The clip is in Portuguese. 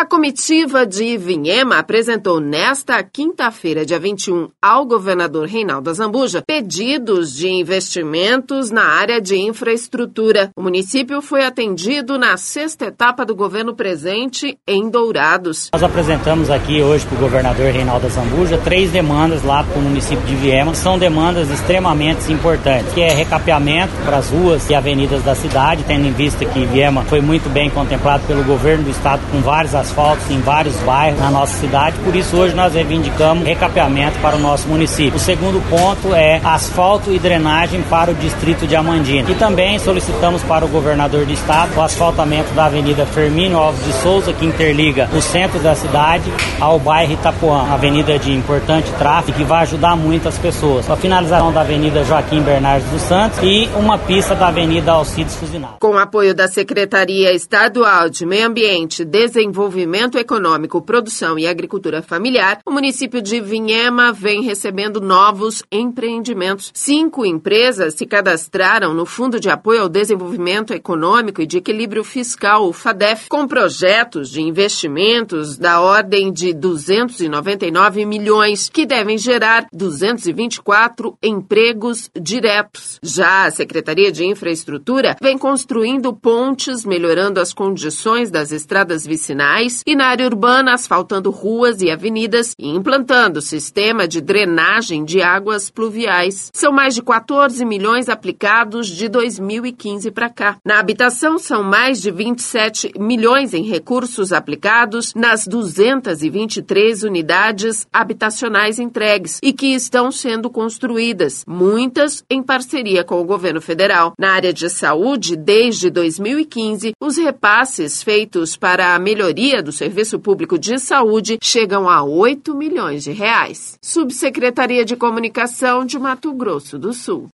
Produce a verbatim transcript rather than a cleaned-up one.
A comitiva de Vinhema apresentou nesta quinta-feira, dia vinte e um, ao governador Reinaldo Azambuja, pedidos de investimentos na área de infraestrutura. O município foi atendido na sexta etapa do governo presente em Dourados. Nós apresentamos aqui hoje para o governador Reinaldo Azambuja três demandas lá para o município de Vinhema. São demandas extremamente importantes, que é recapeamento para as ruas e avenidas da cidade, tendo em vista que Vinhema foi muito bem contemplado pelo governo do estado com vários asfaltos em vários bairros na nossa cidade, por isso hoje nós reivindicamos recapeamento para o nosso município. O segundo ponto é asfalto e drenagem para o distrito de Amandina. E também solicitamos para o governador do estado o asfaltamento da Avenida Firmino Alves de Souza, que interliga o centro da cidade ao bairro Itapuã, avenida de importante tráfego que vai ajudar muito as pessoas. A finalização da Avenida Joaquim Bernardes dos Santos e uma pista da Avenida Alcides Fuzinal. Com apoio da Secretaria Estadual de Meio Ambiente, Desenvolvimento Econômico, Produção e Agricultura Familiar, o município de Vinhema vem recebendo novos empreendimentos. Cinco empresas se cadastraram no Fundo de Apoio ao Desenvolvimento Econômico e de Equilíbrio Fiscal, o FADEF, com projetos de investimentos da ordem de duzentos e noventa e nove milhões, que devem gerar duzentos e vinte e quatro empregos diretos. Já a Secretaria de Infraestrutura vem construindo pontes, melhorando as condições das estradas vicinais e na área urbana, asfaltando ruas e avenidas e implantando sistema de drenagem de águas pluviais. São mais de quatorze milhões aplicados de dois mil e quinze para cá. Na habitação, são mais de vinte e sete milhões em recursos aplicados nas duzentas e vinte e três unidades habitacionais entregues e que estão sendo construídas, muitas em parceria com o governo federal. Na área de saúde, desde dois mil e quinze, os repasses feitos para a melhoria do Serviço Público de Saúde chegam a oito milhões de reais. Subsecretaria de Comunicação de Mato Grosso do Sul.